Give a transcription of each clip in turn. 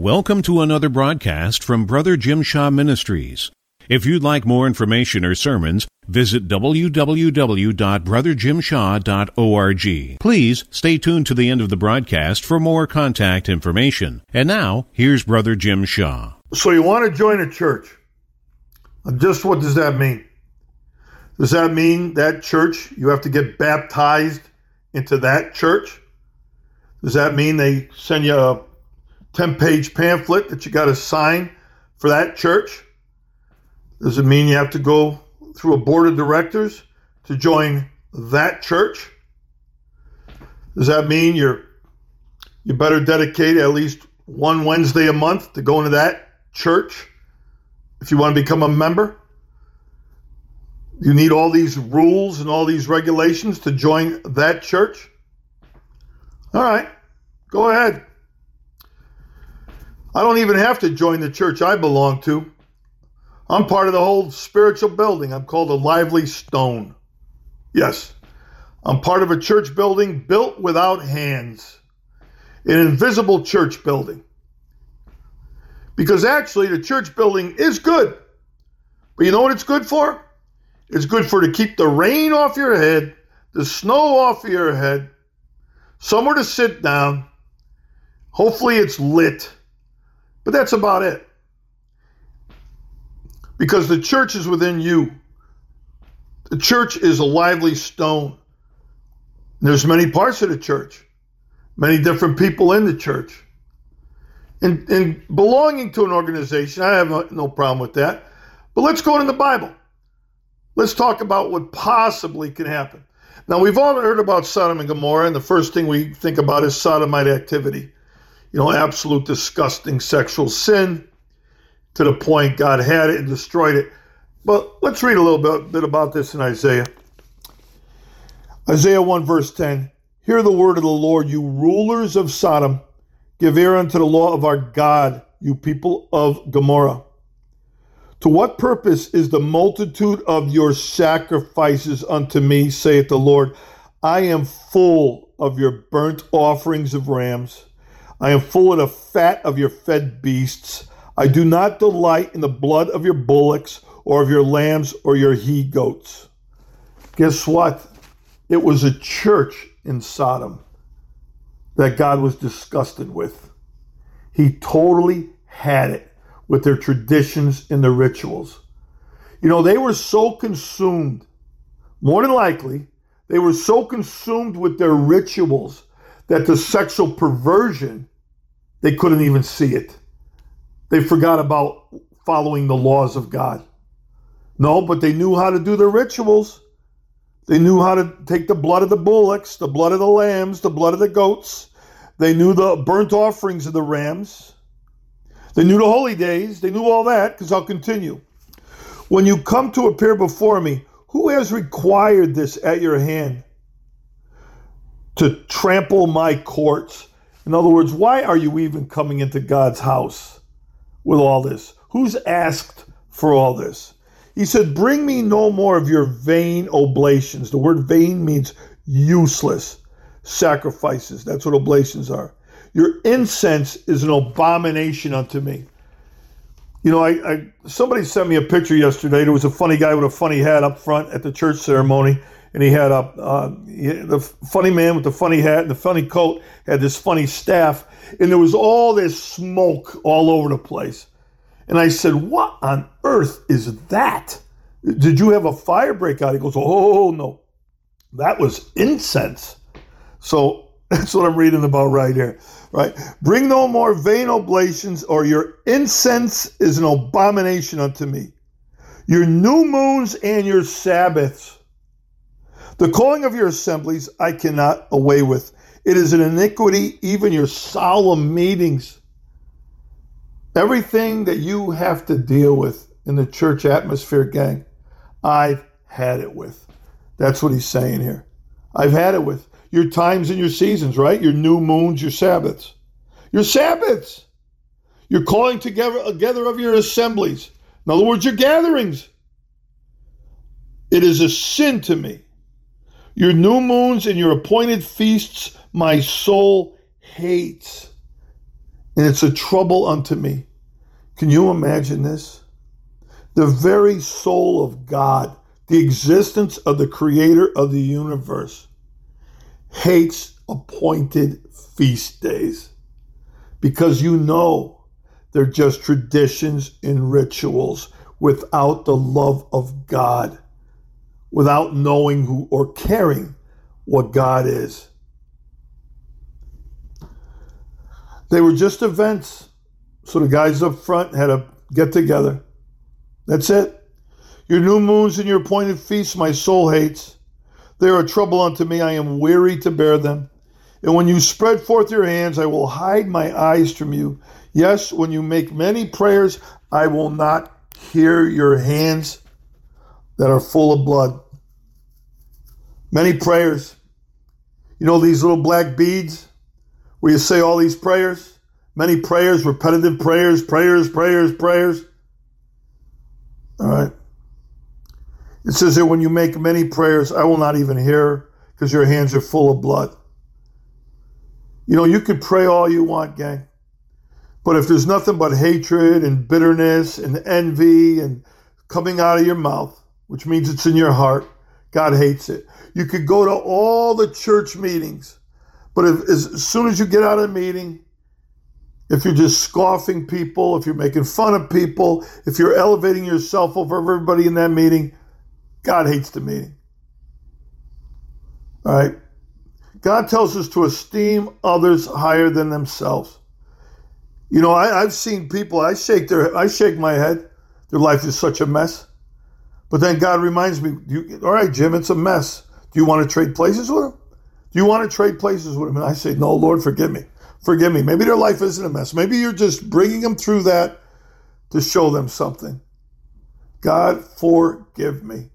Welcome to another broadcast from Brother Jim Shaw Ministries. If you'd like more information or sermons, visit www.brotherjimshaw.org. Please stay tuned to the end of the broadcast for more contact information. And now, here's Brother Jim Shaw. So you want to join a church. Just what does that mean? Does that mean that church, you have to get baptized into that church? Does that mean they send you a 10-page pamphlet that you got to sign for that church? Does it mean you have to go through a board of directors to join that church? Does that mean you better dedicate at least one Wednesday a month to going to that church if you want to become a member? You need all these rules and all these regulations to join that church? All right, go ahead. I don't even have to join the church I belong to. I'm part of the whole spiritual building. I'm called a lively stone. Yes, I'm part of a church building built without hands. An invisible church building. Because actually the church building is good. But you know what it's good for? It's good for to keep the rain off your head, the snow off your head, somewhere to sit down. Hopefully it's lit. But that's about it. Because the church is within you. The church is a lively stone. There's many parts of the church. Many different people in the church. And belonging to an organization, I have no problem with that. But let's go into the Bible. Let's talk about what possibly can happen. Now, we've all heard about Sodom and Gomorrah, and the first thing we think about is sodomite activity. You know, absolute disgusting sexual sin to the point God had it and destroyed it. But let's read a little bit about this in Isaiah. Isaiah 1 verse 10. Hear the word of the Lord, you rulers of Sodom. Give ear unto the law of our God, you people of Gomorrah. To what purpose is the multitude of your sacrifices unto me, saith the Lord? I am full of your burnt offerings of rams. I am full of the fat of your fed beasts. I do not delight in the blood of your bullocks or of your lambs or your he-goats. Guess what? It was a church in Sodom that God was disgusted with. He totally had it with their traditions and their rituals. You know, they were so consumed, more than likely, they were so consumed with their rituals that the sexual perversion, they couldn't even see it. They forgot about following the laws of God. No, but they knew how to do their rituals. They knew how to take the blood of the bullocks, the blood of the lambs, the blood of the goats. They knew the burnt offerings of the rams. They knew the holy days. They knew all that, because I'll continue. When you come to appear before me, who has required this at your hand? To trample my courts. In other words, why are you even coming into God's house with all this? Who's asked for all this? He said, bring me no more of your vain oblations. The word vain means useless sacrifices. That's what oblations are. Your incense is an abomination unto me. You know, somebody sent me a picture yesterday. There was a funny guy with a funny hat up front at the church ceremony. And he had the funny man with the funny hat and the funny coat had this funny staff. And there was all this smoke all over the place. And I said, what on earth is that? Did you have a fire break out? He goes, oh, no. That was incense. So that's what I'm reading about right here. Right? Bring no more vain oblations, or your incense is an abomination unto me. Your new moons and your Sabbaths. The calling of your assemblies I cannot away with. It is an iniquity, even your solemn meetings. Everything that you have to deal with in the church atmosphere, gang, I've had it with. That's what he's saying here. I've had it with. Your times and your seasons, right? Your new moons, your Sabbaths. Your Sabbaths. You're calling together of your assemblies. In other words, your gatherings. It is a sin to me. Your new moons and your appointed feasts, my soul hates. and it's a trouble unto me. Can you imagine this? The very soul of God, the existence of the creator of the universe, hates appointed feast days because you know they're just traditions and rituals without the love of God, without knowing who or caring what God is. They were just events. So the guys up front had a get together. That's it. Your new moons and your appointed feasts my soul hates. They are a trouble unto me. I am weary to bear them. And when you spread forth your hands, I will hide my eyes from you. Yes, when you make many prayers, I will not hear your hands that are full of blood. Many prayers. You know these little black beads where you say all these prayers? Many prayers, repetitive prayers. All right. It says that when you make many prayers, I will not even hear because your hands are full of blood. You know, you could pray all you want, gang. But if there's nothing but hatred and bitterness and envy and coming out of your mouth, which means it's in your heart, God hates it. You could go to all the church meetings, but as soon as you get out of the meeting, if you're just scoffing people, if you're making fun of people, if you're elevating yourself over everybody in that meeting, God hates the meeting. All right? God tells us to esteem others higher than themselves. You know, I've seen people, I shake my head. Their life is such a mess. But then God reminds me, all right, Jim, it's a mess. Do you want to trade places with him? Do you want to trade places with him? And I say, no, Lord, forgive me. Forgive me. Maybe their life isn't a mess. Maybe you're just bringing them through that to show them something. God, forgive me.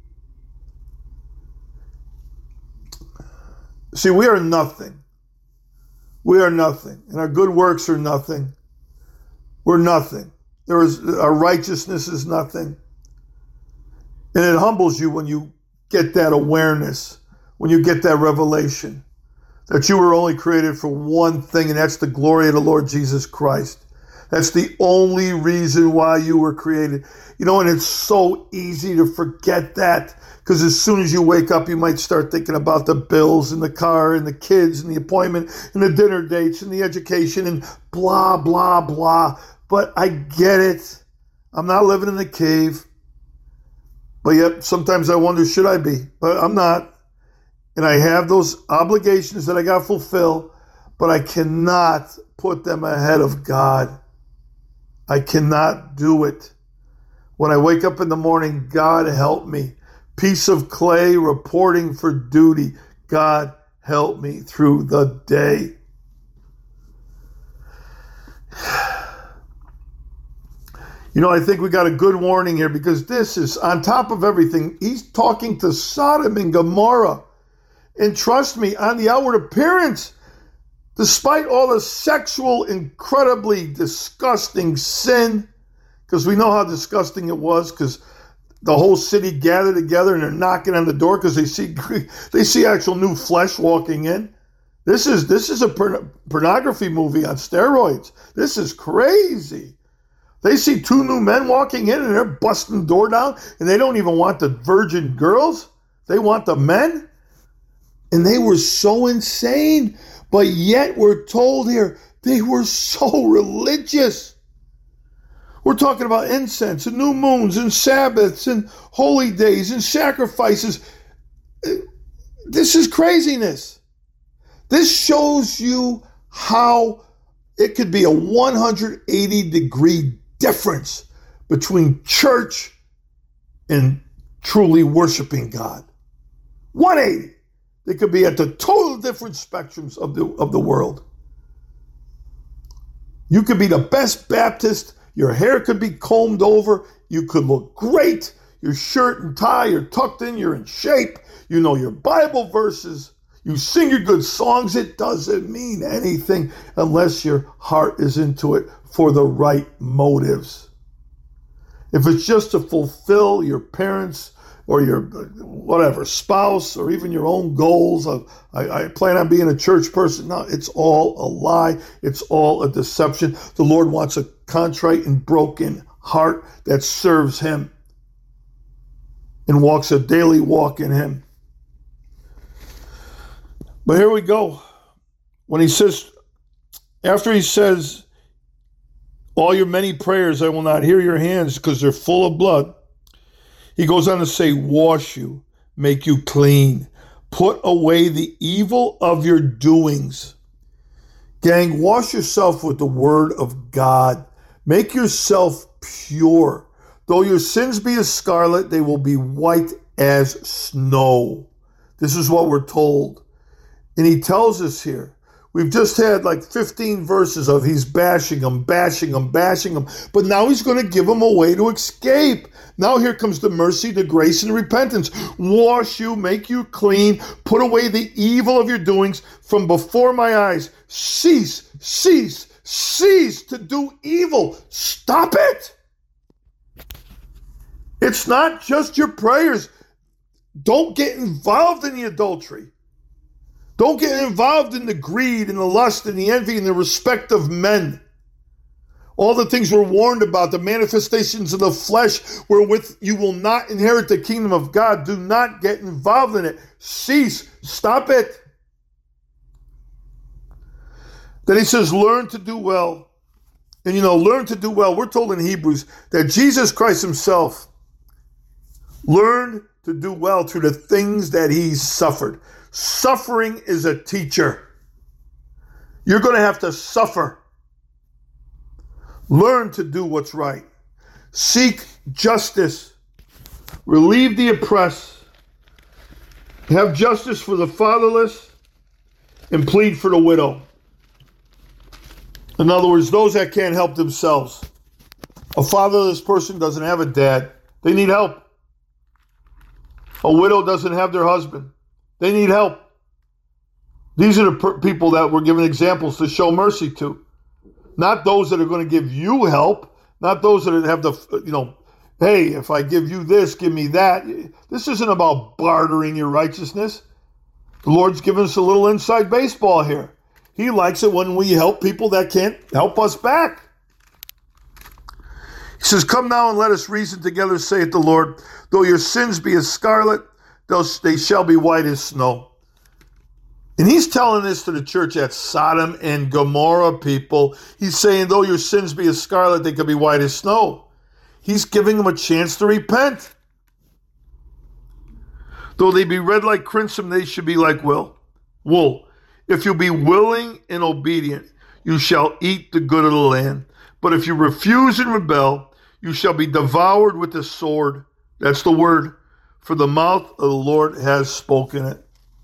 See, we are nothing. We are nothing. And our good works are nothing. We're nothing. Our righteousness is nothing. And it humbles you when you get that awareness, when you get that revelation that you were only created for one thing, and that's the glory of the Lord Jesus Christ. That's the only reason why you were created. You know, and it's so easy to forget that because as soon as you wake up, you might start thinking about the bills and the car and the kids and the appointment and the dinner dates and the education and blah, blah, blah. But I get it. I'm not living in the cave. But yet sometimes I wonder, should I be? But I'm not. And I have those obligations that I got to fulfill, but I cannot put them ahead of God. I cannot do it. When I wake up in the morning, God help me. Piece of clay reporting for duty. God help me through the day. You know, I think we got a good warning here because this is on top of everything. He's talking to Sodom and Gomorrah. And trust me, on the outward appearance, despite all the sexual, incredibly disgusting sin, because we know how disgusting it was, because the whole city gathered together and they're knocking on the door because they see actual new flesh walking in. This is a pornography movie on steroids. This is crazy. They see two new men walking in and they're busting the door down, and they don't even want the virgin girls. They want the men. And they were so insane, but yet we're told here they were so religious. We're talking about incense and new moons and Sabbaths and holy days and sacrifices. This is craziness. This shows you how it could be a 180-degree difference between church and truly worshiping God. 180. They could be at the total different spectrums of the world. You could be the best Baptist. Your hair could be combed over. You could look great. Your shirt and tie are tucked in. You're in shape. You know your Bible verses. You sing your good songs. It doesn't mean anything unless your heart is into it for the right motives. If it's just to fulfill your parents' or your whatever spouse, or even your own goals of I plan on being a church person. No, it's all a lie. It's all a deception. The Lord wants a contrite and broken heart that serves him and walks a daily walk in him. But here we go. When he says, after he says, all your many prayers I will not hear your hands because they're full of blood, he goes on to say, wash you, make you clean, put away the evil of your doings. Gang, wash yourself with the word of God. Make yourself pure. Though your sins be as scarlet, they will be white as snow. This is what we're told. And he tells us here, we've just had like 15 verses of he's bashing them. But now he's going to give them a way to escape. Now here comes the mercy, the grace, and the repentance. Wash you, make you clean, put away the evil of your doings from before my eyes. Cease to do evil. Stop it. It's not just your prayers. Don't get involved in the adultery. Don't get involved in the greed and the lust and the envy and the respect of men. All the things we're warned about, the manifestations of the flesh wherewith you will not inherit the kingdom of God. Do not get involved in it. Cease. Stop it. Then he says, learn to do well. And learn to do well. We're told in Hebrews that Jesus Christ himself learned to do well through the things that he suffered. Suffering is a teacher. You're going to have to suffer. Learn to do what's right. Seek justice. Relieve the oppressed. Have justice for the fatherless and plead for the widow. In other words, those that can't help themselves. A fatherless person doesn't have a dad. They need help. A widow doesn't have their husband. They need help. These are the people that we're given examples to show mercy to. Not those that are going to give you help. Not those that have the, hey, if I give you this, give me that. This isn't about bartering your righteousness. The Lord's given us a little inside baseball here. He likes it when we help people that can't help us back. He says, come now and let us reason together, saith the Lord. Though your sins be as scarlet, they shall be white as snow. And he's telling this to the church at Sodom and Gomorrah, people. He's saying, though your sins be as scarlet, they could be white as snow. He's giving them a chance to repent. Though they be red like crimson, they should be like wool. If you be willing and obedient, you shall eat the good of the land. But if you refuse and rebel, you shall be devoured with the sword. That's the word. For the mouth of the Lord has spoken it.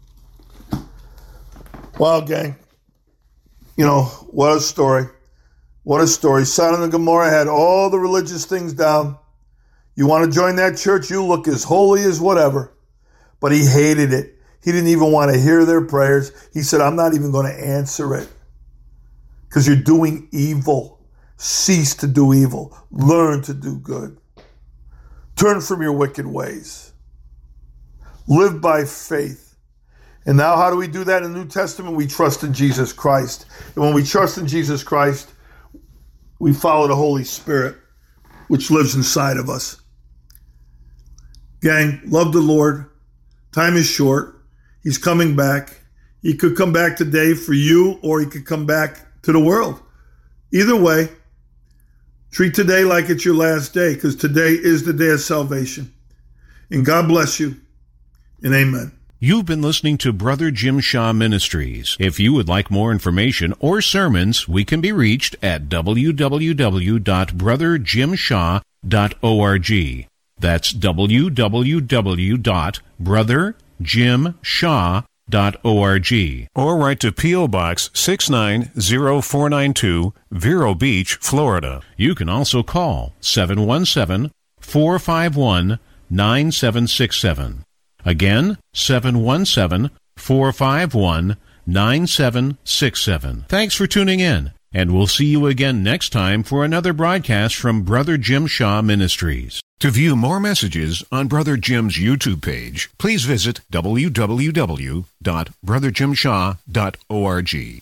Wow, gang. What a story. What a story. Sodom and Gomorrah had all the religious things down. You want to join that church? You look as holy as whatever. But he hated it. He didn't even want to hear their prayers. He said, I'm not even going to answer it. Because you're doing evil. Cease to do evil. Learn to do good. Turn from your wicked ways. Live by faith. And now how do we do that in the New Testament? We trust in Jesus Christ. And when we trust in Jesus Christ, we follow the Holy Spirit, which lives inside of us. Gang, love the Lord. Time is short. He's coming back. He could come back today for you, or he could come back to the world. Either way, treat today like it's your last day, because today is the day of salvation. And God bless you. And amen. You've been listening to Brother Jim Shaw Ministries. If you would like more information or sermons, we can be reached at www.brotherjimshaw.org. That's www.brotherjimshaw.org. Or write to P.O. Box 690-492, Vero Beach, Florida. You can also call 717-451-9767. Again, 717-451-9767. Thanks for tuning in, and we'll see you again next time for another broadcast from Brother Jim Shaw Ministries. To view more messages on Brother Jim's YouTube page, please visit www.brotherjimshaw.org.